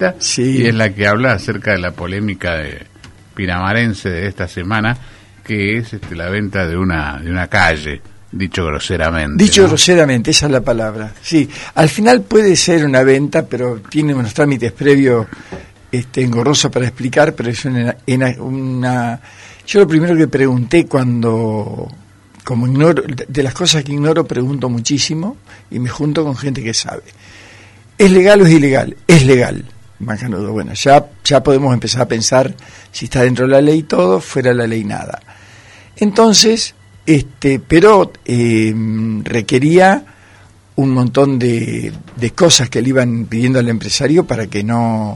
Revista, Sí. y es la que habla acerca de la polémica pinamarense de esta semana, que es la venta de una calle, dicho groseramente. Dicho ¿no? groseramente, esa es la palabra. Sí, al final puede ser una venta, pero tiene unos trámites previos engorrosos para explicar, pero es una... Yo lo primero que pregunté como ignoro, de las cosas que ignoro, pregunto muchísimo y me junto con gente que sabe. ¿Es legal o es ilegal? Es legal. Macanudo. Bueno, ya podemos empezar a pensar si está dentro de la ley todo, fuera de la ley nada. Entonces, pero requería un montón de cosas que le iban pidiendo al empresario para que no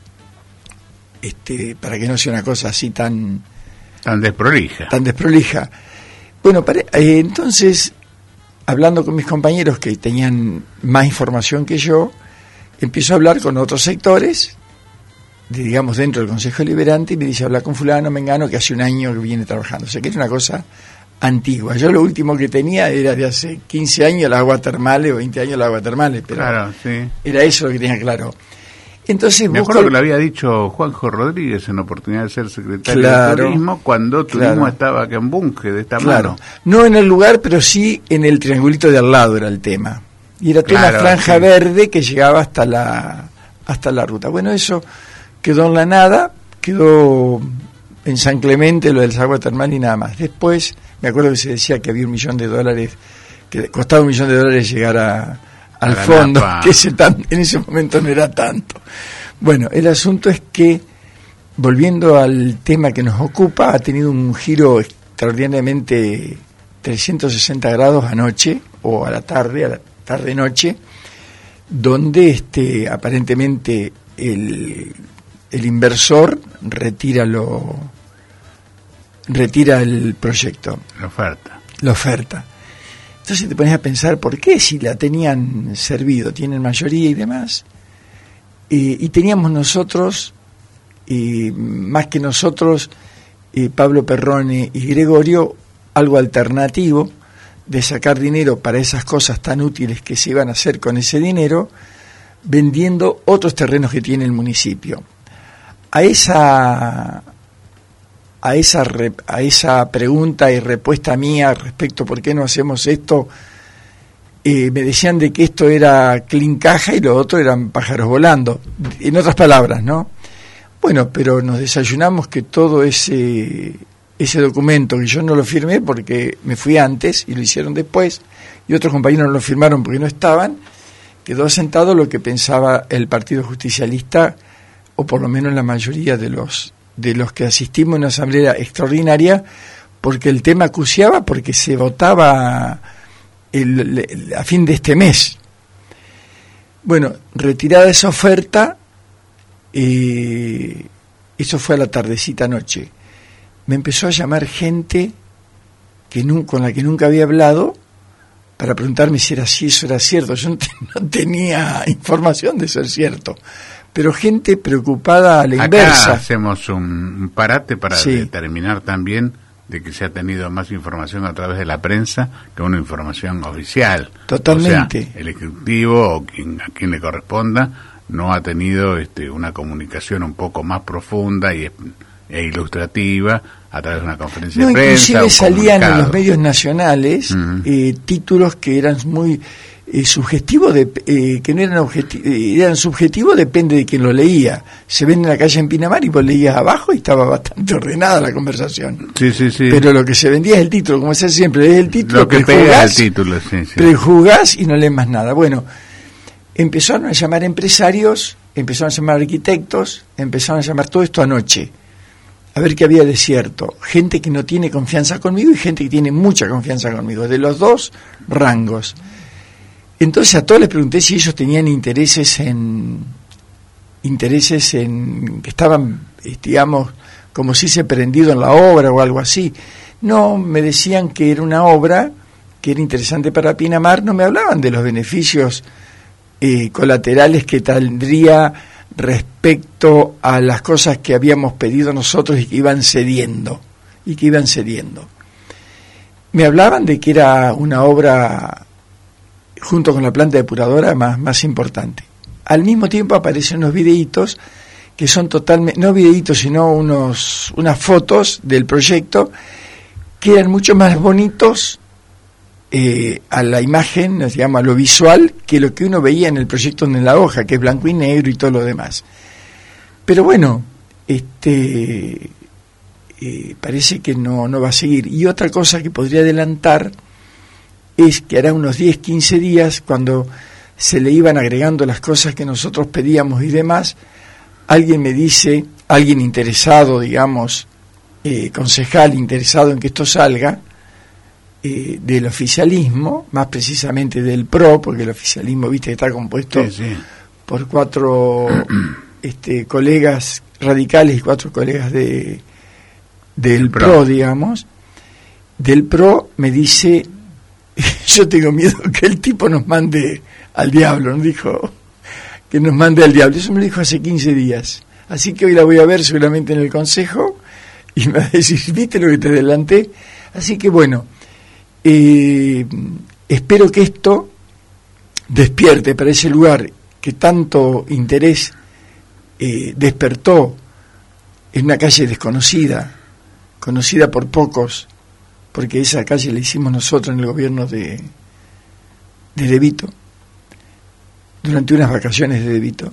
sea una cosa así tan desprolija. Bueno, entonces, hablando con mis compañeros que tenían más información que yo, empiezo a hablar con otros sectores, digamos dentro del Consejo Deliberante, y me dice, habla con fulano, mengano, que hace un año que viene trabajando. O sea, que era una cosa antigua. Yo lo último que tenía era de hace 15 años las aguas termales, o 20 años las aguas termales, pero claro, sí. Era eso lo que tenía claro. Entonces me acuerdo que lo había dicho Juanjo Rodríguez en oportunidad de ser secretario de Turismo, cuando Turismo estaba acá en Bunge, de esta mano. No en el lugar, pero sí en el triangulito de al lado era el tema. Y era toda una franja verde que llegaba hasta la ruta. Bueno, eso quedó en la nada, quedó en San Clemente lo del agua termal y nada más. Después, me acuerdo que se decía que había $1.000.000, que costaba $1.000.000 llegar al fondo, que en ese momento no era tanto. Bueno, el asunto es que, volviendo al tema que nos ocupa, ha tenido un giro extraordinariamente 360 grados anoche, o a la tarde-noche, donde aparentemente el inversor retira el proyecto. La oferta. Entonces te pones a pensar, ¿por qué si la tenían servido, tienen mayoría y demás? Y teníamos nosotros, más que nosotros, Pablo Perrone y Gregorio, algo alternativo de sacar dinero para esas cosas tan útiles que se iban a hacer con ese dinero, vendiendo otros terrenos que tiene el municipio. A esa pregunta y respuesta mía respecto por qué no hacemos esto, me decían de que esto era clean caja y lo otro eran pájaros volando, en otras palabras, ¿no? Bueno, pero nos desayunamos que todo ese documento, que yo no lo firmé porque me fui antes y lo hicieron después, y otros compañeros no lo firmaron porque no estaban, quedó sentado lo que pensaba el Partido Justicialista, o por lo menos la mayoría de los que asistimos a una asamblea extraordinaria, porque el tema acuciaba, porque se votaba a fin de este mes. Bueno, retirada esa oferta, eso fue a la tardecita noche. Me empezó a llamar gente con la que nunca había hablado para preguntarme si eso era cierto. Yo no tenía información de ser cierto, pero gente preocupada a la inversa. Hacemos un parate para determinar también de que se ha tenido más información a través de la prensa que una información oficial. Totalmente. O sea, el ejecutivo o a quien le corresponda no ha tenido una comunicación un poco más profunda e ilustrativa a través de una conferencia de prensa. Inclusive salían en los medios nacionales títulos que eran muy sugestivos, que no eran eran subjetivos, depende de quién lo leía. Se ven en la calle en Pinamar y vos leías abajo y estaba bastante ordenada la conversación. Sí. Pero lo que se vendía es el título, como se hace siempre, es el título. Lo que pega el título, prejuzgás y no lees más nada. Bueno, empezaron a llamar empresarios, empezaron a llamar arquitectos, empezaron a llamar todo esto anoche, a ver qué había de cierto. Gente que no tiene confianza conmigo y gente que tiene mucha confianza conmigo, de los dos rangos. Entonces a todos les pregunté si ellos tenían intereses en que estaban, digamos, como si se prendido en la obra o algo así. No, me decían que era una obra que era interesante para Pinamar, no me hablaban de los beneficios colaterales que tendría respecto a las cosas que habíamos pedido nosotros y que iban cediendo. Me hablaban de que era una obra, junto con la planta depuradora, más importante. al mismo tiempo aparecen unos videitos que son totalmente, no videitos, sino unas fotos del proyecto que eran mucho más bonitos a la imagen, digamos, a lo visual, que lo que uno veía en el proyecto en la hoja, que es blanco y negro y todo lo demás. Pero bueno, parece que no va a seguir. Y otra cosa que podría adelantar es que hará unos 10, 15 días, cuando se le iban agregando las cosas que nosotros pedíamos y demás, alguien me dice, alguien interesado, digamos, concejal interesado en que esto salga, del oficialismo, más precisamente del PRO, porque el oficialismo, viste, está compuesto por 4 colegas radicales y 4 colegas del PRO, digamos. Del PRO me dice, yo tengo miedo que el tipo nos mande al diablo, nos dijo que nos mande al diablo. Eso me lo dijo hace 15 días. Así que hoy la voy a ver seguramente en el consejo y me va a decir, ¿viste lo que te adelanté? Así que bueno, espero que esto despierte para ese lugar que tanto interés despertó en una calle desconocida, conocida por pocos, porque esa calle la hicimos nosotros en el gobierno de De Vito, durante unas vacaciones de Vito.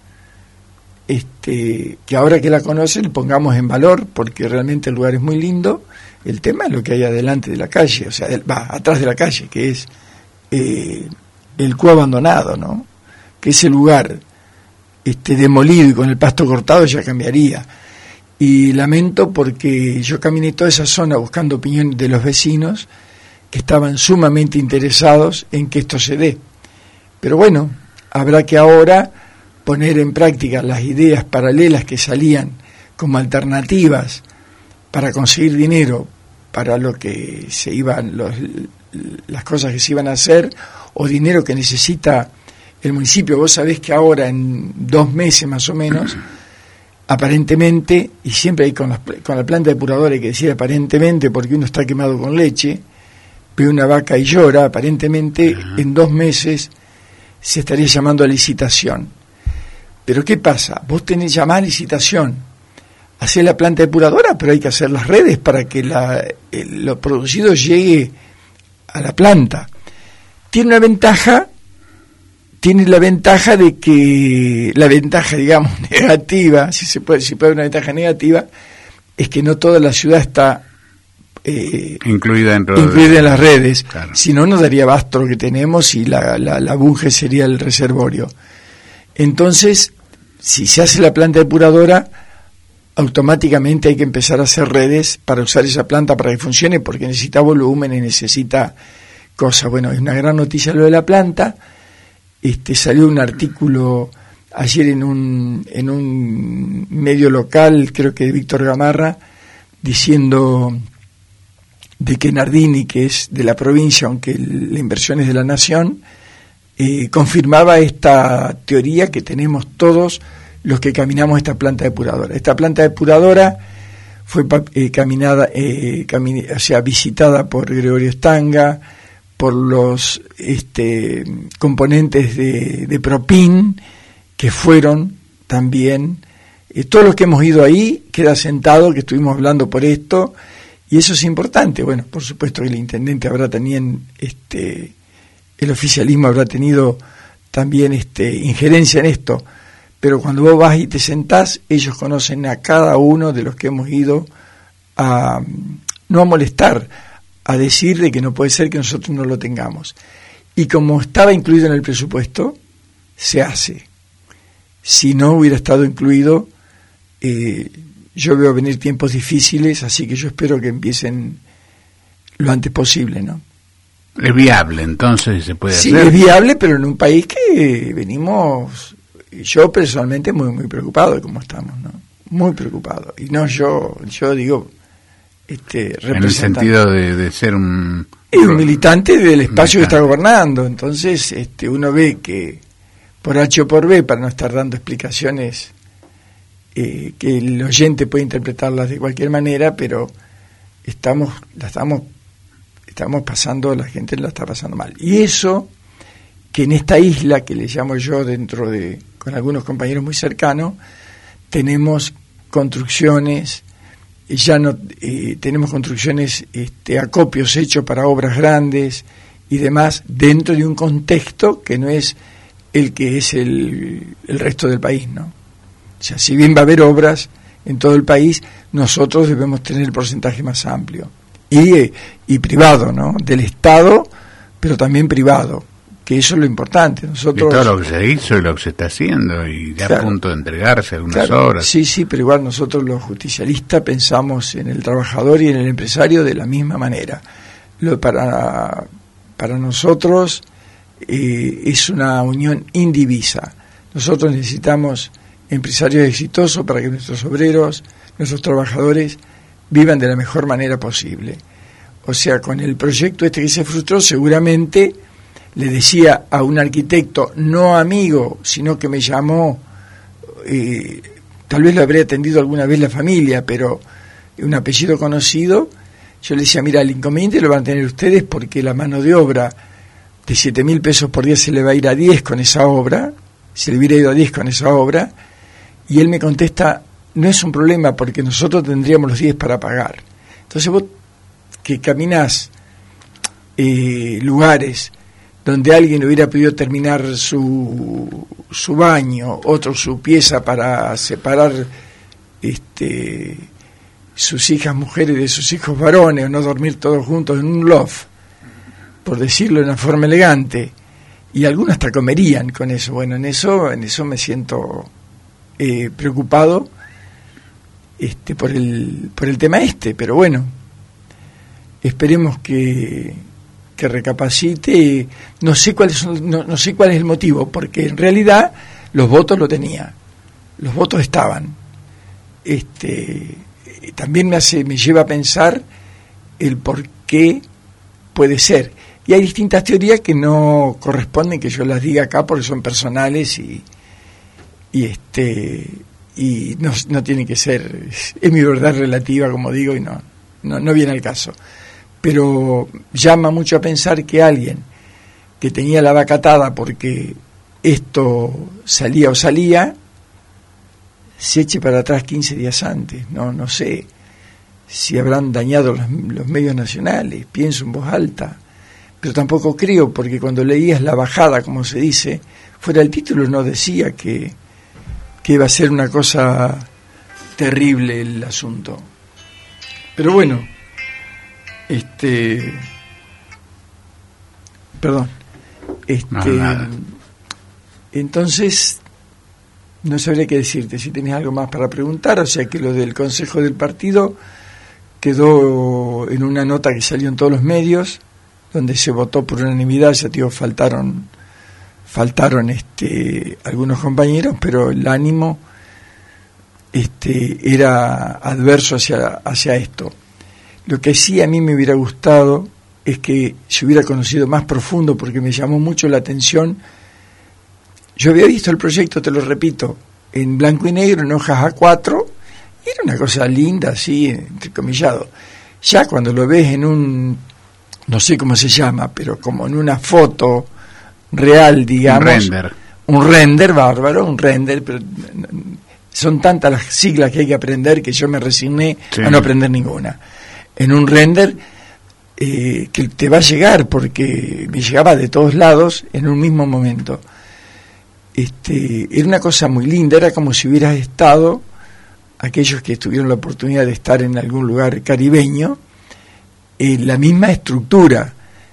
Que ahora que la conocen pongamos en valor, porque realmente el lugar es muy lindo. El tema es lo que hay adelante de la calle, o sea, atrás de la calle, que es el Q abandonado, ¿no? Que ese lugar demolido y con el pasto cortado ya cambiaría. Y lamento porque yo caminé toda esa zona buscando opinión de los vecinos que estaban sumamente interesados en que esto se dé. Pero bueno, habrá que ahora poner en práctica las ideas paralelas que salían como alternativas para conseguir dinero para lo que se iban, las cosas que se iban a hacer, o dinero que necesita el municipio. Vos sabés que ahora, en 2 meses más o menos, aparentemente, y siempre hay con la planta depuradora hay que decir aparentemente porque uno está quemado con leche, ve una vaca y llora, aparentemente en 2 meses se estaría llamando a licitación. Pero ¿qué pasa? Vos tenés llamada a licitación, hacer la planta depuradora, pero hay que hacer las redes para que lo producido llegue a la planta. Tiene la ventaja de que, la ventaja, digamos, negativa, si puede haber una ventaja negativa, es que no toda la ciudad está incluida en las redes. Claro. Si no, nos daría abasto lo que tenemos y la Bunge sería el reservorio. Entonces, si se hace la planta depuradora, automáticamente hay que empezar a hacer redes para usar esa planta para que funcione, porque necesita volumen y necesita cosas. Bueno, es una gran noticia lo de la planta. Salió un artículo ayer en un medio local, creo que de Víctor Gamarra, diciendo de que Nardini, que es de la provincia, aunque la inversión es de la nación, confirmaba esta teoría que tenemos todos los que caminamos esta planta depuradora. Esta planta depuradora fue visitada por Gregorio Stanga, por los componentes de Propin, que fueron también, todos los que hemos ido ahí, queda sentado que estuvimos hablando por esto, y eso es importante. Bueno, por supuesto que el intendente habrá también, el oficialismo habrá tenido también injerencia en esto, pero cuando vos vas y te sentás, ellos conocen a cada uno de los que hemos ido no a molestar, a decir de que no puede ser que nosotros no lo tengamos. Y como estaba incluido en el presupuesto, se hace. Si no hubiera estado incluido, yo veo venir tiempos difíciles, así que yo espero que empiecen lo antes posible, ¿no? Es viable, entonces se puede hacer. Sí, es viable, pero en un país que venimos, yo personalmente muy muy preocupado de cómo estamos, ¿no? Muy preocupado. Y no yo digo, en el sentido de ser un militante del espacio que está gobernando. Entonces uno ve que por H o por B, para no estar dando explicaciones que el oyente puede interpretarlas de cualquier manera, pero estamos pasando, la gente la está pasando mal. Y eso que en esta isla, que le llamo yo con algunos compañeros muy cercanos, tenemos construcciones, tenemos construcciones, acopios hechos para obras grandes y demás, dentro de un contexto que no es el que es el resto del país, ¿no? O sea, si bien va a haber obras en todo el país, nosotros debemos tener el porcentaje más amplio. Y privado, ¿no? Del Estado, pero también privado, que eso es lo importante. Nosotros, y todo lo que se hizo y lo que se está haciendo, y ya a punto de entregarse algunas obras. Sí, pero igual nosotros los justicialistas pensamos en el trabajador y en el empresario de la misma manera. Para nosotros es una unión indivisa. Nosotros necesitamos empresarios exitosos para que nuestros obreros, nuestros trabajadores vivan de la mejor manera posible. O sea, con el proyecto que se frustró, seguramente le decía a un arquitecto, no amigo, sino que me llamó, tal vez lo habría atendido alguna vez la familia, pero un apellido conocido, yo le decía, mira, el inconveniente lo van a tener ustedes porque la mano de obra de 7.000 pesos por día se le va a ir a 10 con esa obra, se le hubiera ido a 10 con esa obra, y él me contesta, no es un problema porque nosotros tendríamos los 10 para pagar. Entonces vos que caminás lugares donde alguien hubiera podido terminar su baño, otro su pieza para separar sus hijas mujeres de sus hijos varones, o no dormir todos juntos en un loft, por decirlo de una forma elegante, y algunos hasta comerían con eso. Bueno, en eso me siento preocupado por el tema pero bueno, esperemos que recapacite. No sé cuál es el motivo, porque en realidad los votos lo tenía, los votos estaban. También me lleva a pensar el por qué puede ser, y hay distintas teorías que no corresponden que yo las diga acá porque son personales y no tiene que ser, es mi verdad relativa, como digo, y no viene al caso. Pero llama mucho a pensar que alguien que tenía la vaca atada porque esto salía se eche para atrás 15 días antes. No sé si habrán dañado los medios nacionales, pienso en voz alta, pero tampoco creo, porque cuando leías la bajada, como se dice, fuera el título no decía que iba a ser una cosa terrible el asunto. Pero bueno, perdón, entonces no sabría qué decirte, si tenés algo más para preguntar. O sea que lo del Consejo del Partido quedó en una nota que salió en todos los medios, donde se votó por unanimidad. Ya digo, faltaron algunos compañeros, pero el ánimo era adverso hacia esto. Lo que sí a mí me hubiera gustado es que se hubiera conocido más profundo, porque me llamó mucho la atención. Yo había visto el proyecto, te lo repito, en blanco y negro, en hojas A4, y era una cosa linda, así, entrecomillado. Ya cuando lo ves en no sé cómo se llama, pero como en una foto real, digamos. Un render bárbaro, pero son tantas las siglas que hay que aprender que yo me resigné a no aprender ninguna. En un render que te va a llegar, porque me llegaba de todos lados en un mismo momento. Era una cosa muy linda, era como si hubieras estado, aquellos que tuvieron la oportunidad de estar en algún lugar caribeño, la misma estructura,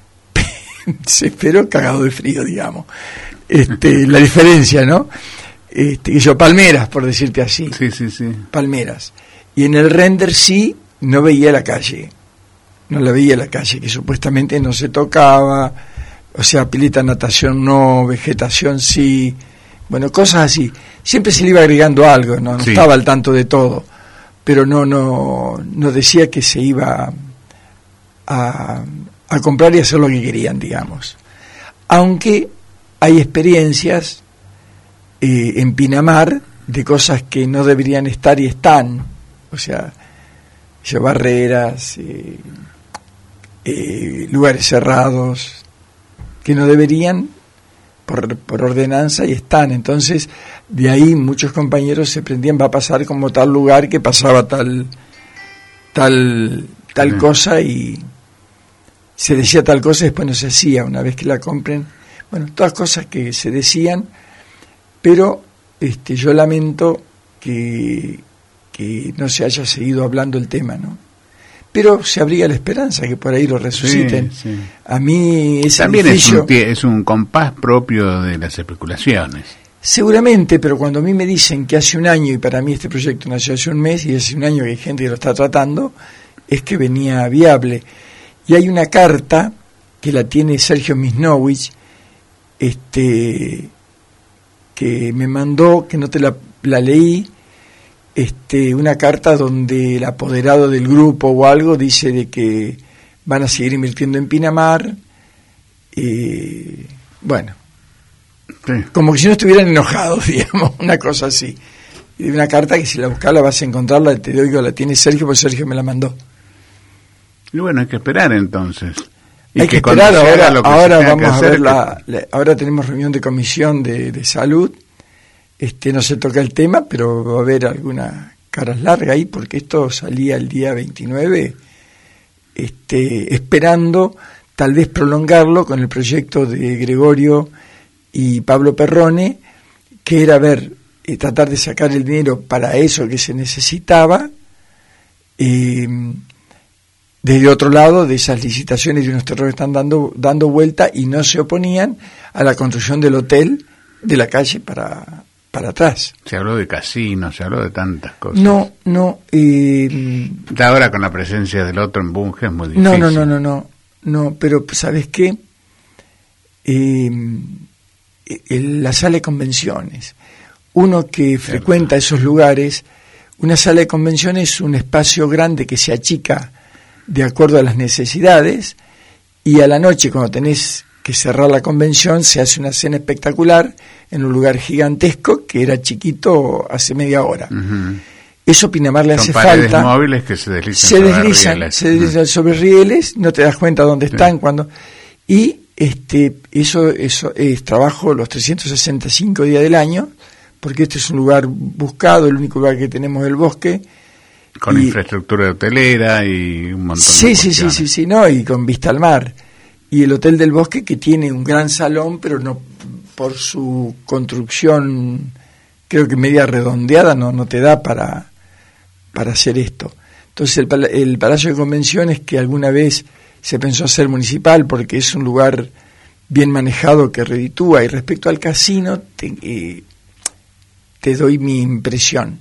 pero cagado de frío, digamos. La diferencia, ¿no? Palmeras, por decirte así. Sí. Palmeras. Y en el render sí, no veía la calle, que supuestamente no se tocaba, o sea, pileta, natación no, vegetación sí, bueno, cosas así. Siempre se le iba agregando algo, no estaba al tanto de todo, pero no decía que se iba a comprar y hacer lo que querían, digamos. Aunque hay experiencias en Pinamar de cosas que no deberían estar y están, o sea, barreras, lugares cerrados que no deberían, por ordenanza y están. Entonces, de ahí muchos compañeros se prendían, va a pasar como tal lugar que pasaba tal cosa y se decía tal cosa y después no se hacía una vez que la compren. Bueno, todas cosas que se decían, pero yo lamento que no se haya seguido hablando el tema, ¿no? Pero se abriga la esperanza que por ahí lo resuciten. Sí, sí. A mí ese también edificio, es un compás propio de las especulaciones. Seguramente, pero cuando a mí me dicen que hace un año, y para mí este proyecto nació hace un mes, y hace un año que hay gente que lo está tratando, es que venía viable. Y hay una carta que la tiene Sergio Misnowich, que me mandó, que no te la leí, una carta donde el apoderado del grupo o algo dice de que van a seguir invirtiendo en Pinamar, bueno, sí, como que si no estuvieran enojados, digamos, una cosa así. Y una carta que si la buscas la vas a encontrarla, te digo, la tiene Sergio, porque Sergio me la mandó. Y bueno, hay que esperar entonces. Y hay que esperar, ahora vamos a ver ahora tenemos reunión de comisión de salud. No se toca el tema, pero va a haber alguna caras largas ahí, porque esto salía el día 29, esperando tal vez prolongarlo con el proyecto de Gregorio y Pablo Perrone, que era tratar de sacar el dinero para eso que se necesitaba, desde otro lado de esas licitaciones y unos terrenos que están dando vuelta y no se oponían a la construcción del hotel de la calle para atrás. Se habló de casinos, se habló de tantas cosas. No. Ahora con la presencia del otro en Bunge es muy difícil. No, pero ¿sabes qué? La sala de convenciones. Uno que frecuenta esos lugares, una sala de convenciones es un espacio grande que se achica de acuerdo a las necesidades, y a la noche, cuando tenés que cerrar la convención, se hace una cena espectacular en un lugar gigantesco que era chiquito hace media hora. Uh-huh. Eso Pinamar le hace falta. Son paredes móviles que se deslizan sobre rieles, no te das cuenta dónde están, cuando. Y eso es trabajo los 365 días del año, porque este es un lugar buscado, el único lugar que tenemos es el bosque. Con infraestructura hotelera y un montón de cuestiones. Sí, no, y con vista al mar. Y el Hotel del Bosque, que tiene un gran salón, pero no por su construcción, creo que media redondeada, no te da para hacer esto. Entonces el Palacio de Convenciones, que alguna vez se pensó hacer municipal, porque es un lugar bien manejado que reditúa, y respecto al casino, te doy mi impresión.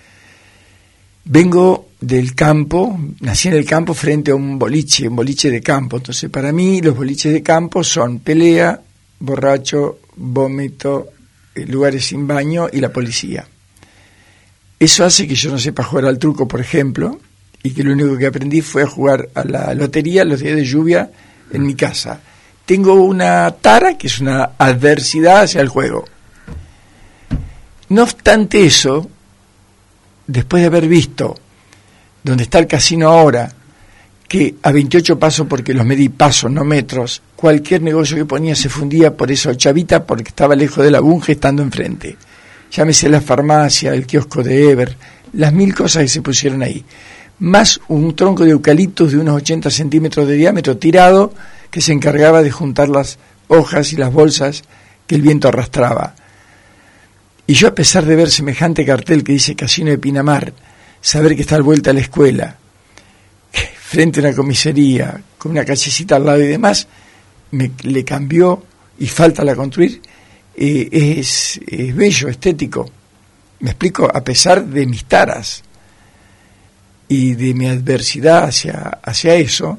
Vengo del campo, nací en el campo frente a un boliche de campo. Entonces, para mí, los boliches de campo son pelea, borracho, vómito, lugares sin baño y la policía. Eso hace que yo no sepa jugar al truco, por ejemplo, y que lo único que aprendí fue a jugar a la lotería los días de lluvia en mi casa. Tengo una tara, que es una adversidad hacia el juego. No obstante eso, después de haber visto donde está el casino ahora, que a 28 pasos, porque los medí pasos, no metros, cualquier negocio que ponía se fundía por esa ochavita, porque estaba lejos de la Bunge estando enfrente. Llámese la farmacia, el kiosco de Ever, las 1000 cosas que se pusieron ahí. Más un tronco de eucaliptus de unos 80 centímetros de diámetro tirado, que se encargaba de juntar las hojas y las bolsas que el viento arrastraba. Y yo, a pesar de ver semejante cartel que dice Casino de Pinamar, saber que está al vuelta a la escuela, frente a una comisaría, con una callecita al lado y demás, le cambió, y falta la construir, es bello, estético. Me explico, a pesar de mis taras y de mi adversidad hacia eso,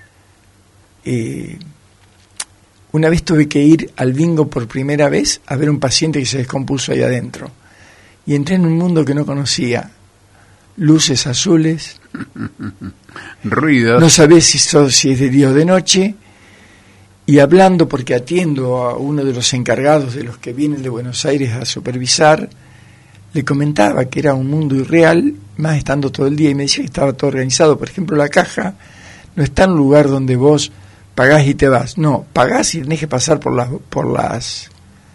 una vez tuve que ir al bingo por primera vez a ver un paciente que se descompuso ahí adentro. Y entré en un mundo que no conocía. Luces azules. Ruidos. No sabés si es de día o de noche. Y hablando, porque atiendo a uno de los encargados de los que vienen de Buenos Aires a supervisar, le comentaba que era un mundo irreal, más estando todo el día, y me decía que estaba todo organizado. Por ejemplo, la caja no está en un lugar donde vos pagás y te vas. No, pagás y tenés que pasar por las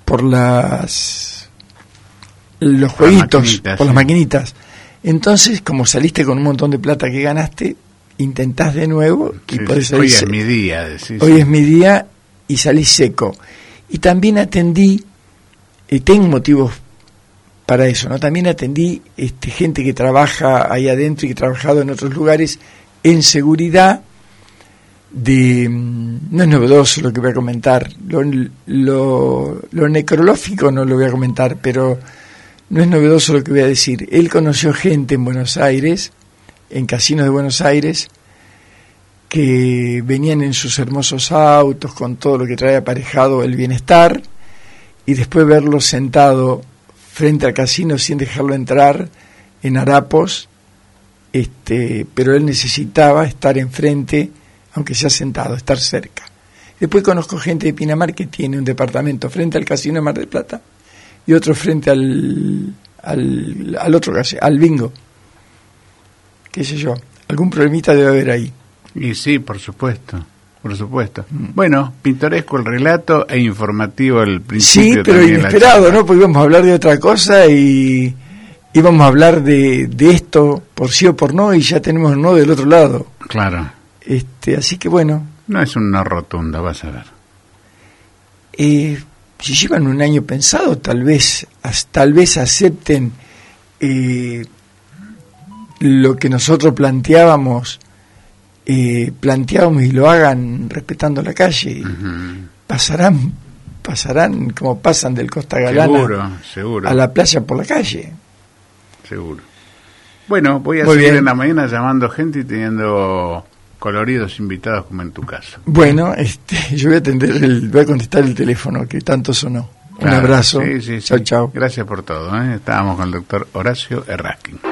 por los jueguitos, por las maquinitas. Entonces, como saliste con un montón de plata que ganaste, intentás de nuevo y podés salir. Hoy es mi día. Hoy es mi día y salís seco. Y también atendí, tengo motivos para eso, ¿no? También atendí gente que trabaja ahí adentro y que ha trabajado en otros lugares en seguridad. No es novedoso lo que voy a comentar, lo necrológico no lo voy a comentar, pero no es novedoso lo que voy a decir. Él conoció gente en Buenos Aires, en casinos de Buenos Aires, que venían en sus hermosos autos con todo lo que trae aparejado el bienestar, y después verlo sentado frente al casino sin dejarlo entrar en harapos, pero él necesitaba estar enfrente, aunque sea sentado, estar cerca. Después conozco gente de Pinamar que tiene un departamento frente al casino de Mar del Plata y otro frente al otro casino, al bingo. Qué sé yo, algún problemita debe haber ahí. Y sí, por supuesto. Bueno, pintoresco el relato e informativo el principio. Sí, pero inesperado, ¿no? Porque íbamos a hablar de otra cosa y íbamos a hablar de esto por sí o por no, y ya tenemos no del otro lado. Claro. Así que bueno. No es una rotunda, vas a ver. Si llevan un año pensado, tal vez acepten lo que nosotros planteábamos y lo hagan respetando la calle. Uh-huh. Pasarán como pasan del Costa Galana seguro. A la playa por la calle. Seguro. Bueno, voy a seguir en la mañana llamando gente y teniendo coloridos invitados como en tu caso. Bueno, yo voy a contestar el teléfono que tanto sonó. Claro, un abrazo. Sí. Chau. Gracias por todo. Estábamos con el doctor Horacio Errázquin.